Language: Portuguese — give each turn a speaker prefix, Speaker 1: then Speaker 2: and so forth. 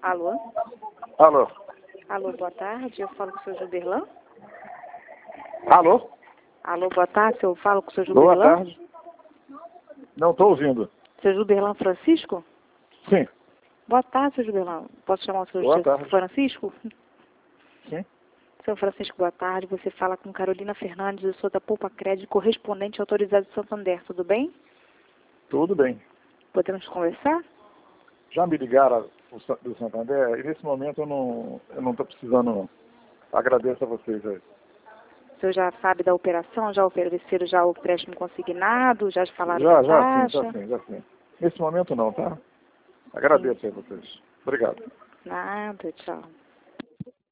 Speaker 1: Alô?
Speaker 2: Alô?
Speaker 1: Alô, boa tarde. Eu falo com o seu Gilberlan?
Speaker 2: Alô?
Speaker 1: Alô, boa tarde. Eu falo com o seu
Speaker 2: Boa
Speaker 1: Gilberlan?
Speaker 2: tarde. Não estou ouvindo.
Speaker 1: Seu Gilberlan Francisco?
Speaker 2: Sim.
Speaker 1: Boa tarde, seu Gilberlan. Posso chamar o seu
Speaker 2: Boa tarde.
Speaker 1: Francisco?
Speaker 2: Sim.
Speaker 1: Seu Francisco, boa tarde. Você fala com Carolina Fernandes. Eu sou da Poupa Crédito, correspondente autorizado de Santander. Tudo bem?
Speaker 2: Tudo bem.
Speaker 1: Podemos conversar?
Speaker 2: Já me ligaram do Santander e nesse momento eu não estou precisando não. Agradeço a vocês aí.
Speaker 1: O senhor já sabe da operação? Já ofereceram já o empréstimo consignado? Já falaram
Speaker 2: Já,
Speaker 1: da taxa?
Speaker 2: já sim. Nesse momento não, tá? Agradeço a vocês. Obrigado.
Speaker 1: Nada, tchau.